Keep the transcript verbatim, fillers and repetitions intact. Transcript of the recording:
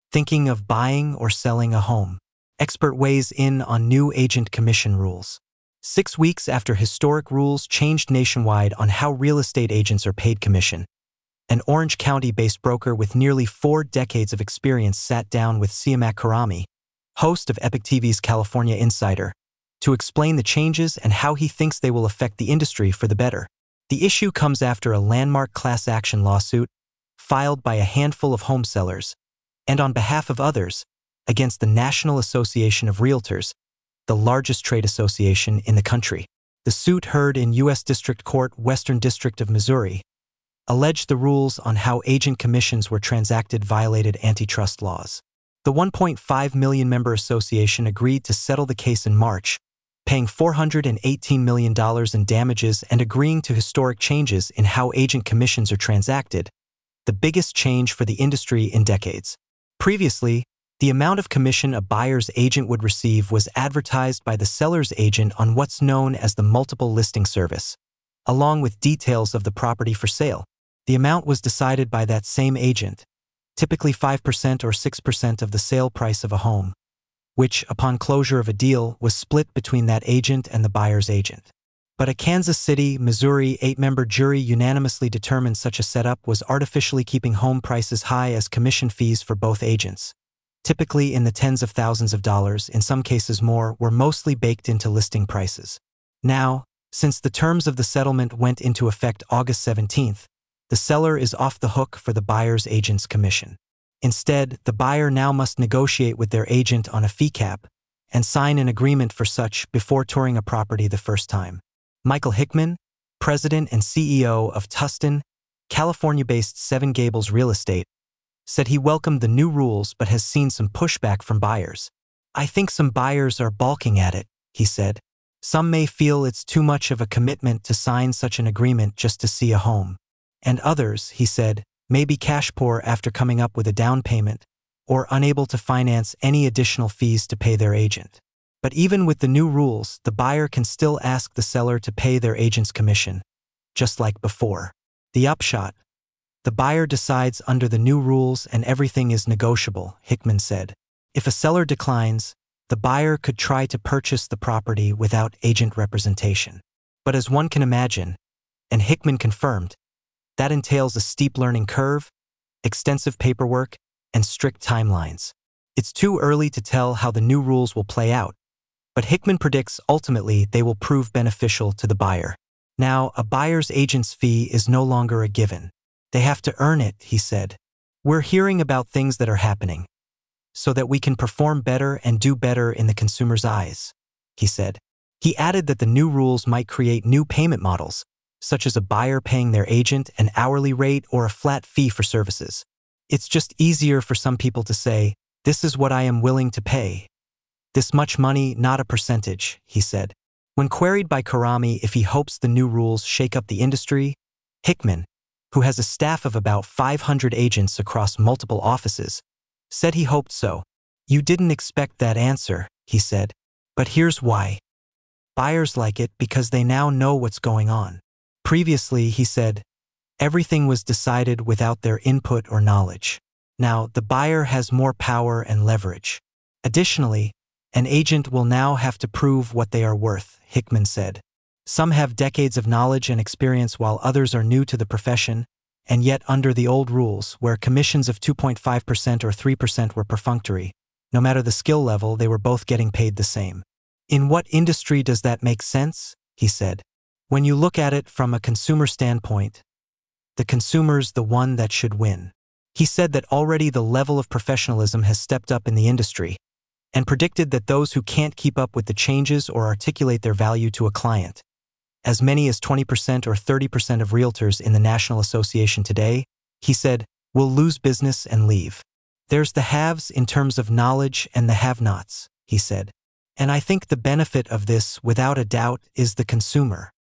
Thinking of buying or selling a home? Expert weighs in on new agent commission rules. Six weeks after historic rules changed nationwide on how real estate agents are paid commission, an Orange County-based broker with nearly four decades of experience sat down with Siamak Karami, host of Epic T V's California Insider, to explain the changes and how he thinks they will affect the industry for the better. The issue comes after a landmark class action lawsuit filed by a handful of home sellers, and on behalf of others, against the National Association of Realtors, the largest trade association in the country. The suit, heard in U S District Court, Western District of Missouri, alleged the rules on how agent commissions were transacted violated antitrust laws. The one point five million member association agreed to settle the case in March, paying four hundred eighteen million dollars in damages and agreeing to historic changes in how agent commissions are transacted, the biggest change for the industry in decades. Previously, the amount of commission a buyer's agent would receive was advertised by the seller's agent on what's known as the multiple listing service, along with details of the property for sale. The amount was decided by that same agent, typically five percent or six percent of the sale price of a home, which, upon closure of a deal, was split between that agent and the buyer's agent. But a Kansas City, Missouri eight-member jury unanimously determined such a setup was artificially keeping home prices high, as commission fees for both agents, typically in the tens of thousands of dollars, in some cases more, were mostly baked into listing prices. Now, since the terms of the settlement went into effect August seventeenth, the seller is off the hook for the buyer's agent's commission. Instead, the buyer now must negotiate with their agent on a fee cap and sign an agreement for such before touring a property the first time. Michael Hickman, president and C E O of Tustin, California-based Seven Gables Real Estate, said he welcomed the new rules but has seen some pushback from buyers. "I think some buyers are balking at it," he said. "Some may feel it's too much of a commitment to sign such an agreement just to see a home. And others," he said, "may be cash poor after coming up with a down payment or unable to finance any additional fees to pay their agent." But even with the new rules, the buyer can still ask the seller to pay their agent's commission, just like before. The upshot: the buyer decides under the new rules and everything is negotiable, Hickman said. If a seller declines, the buyer could try to purchase the property without agent representation. But as one can imagine, and Hickman confirmed, that entails a steep learning curve, extensive paperwork, and strict timelines. It's too early to tell how the new rules will play out, but Hickman predicts ultimately they will prove beneficial to the buyer. Now, a buyer's agent's fee is no longer a given. They have to earn it, he said. "We're hearing about things that are happening, so that we can perform better and do better in the consumer's eyes," he said. He added that the new rules might create new payment models, such as a buyer paying their agent an hourly rate or a flat fee for services. "It's just easier for some people to say, 'This is what I am willing to pay. This much money, not a percentage,'" he said. When queried by Karami if he hopes the new rules shake up the industry, Hickman, who has a staff of about five hundred agents across multiple offices, said he hoped so. "You didn't expect that answer," he said, "but here's why. Buyers like it because they now know what's going on. Previously," he said, "everything was decided without their input or knowledge. Now, the buyer has more power and leverage. Additionally, an agent will now have to prove what they are worth," Hickman said. "Some have decades of knowledge and experience while others are new to the profession, and yet under the old rules, where commissions of two point five percent or three percent were perfunctory, no matter the skill level, they were both getting paid the same. In what industry does that make sense?" he said. "When you look at it from a consumer standpoint, the consumer's the one that should win." He said that already the level of professionalism has stepped up in the industry, and predicted that those who can't keep up with the changes or articulate their value to a client, as many as twenty percent or thirty percent of realtors in the National Association today, he said, will lose business and leave. "There's the haves in terms of knowledge and the have-nots," he said. "And I think the benefit of this, without a doubt, is the consumer.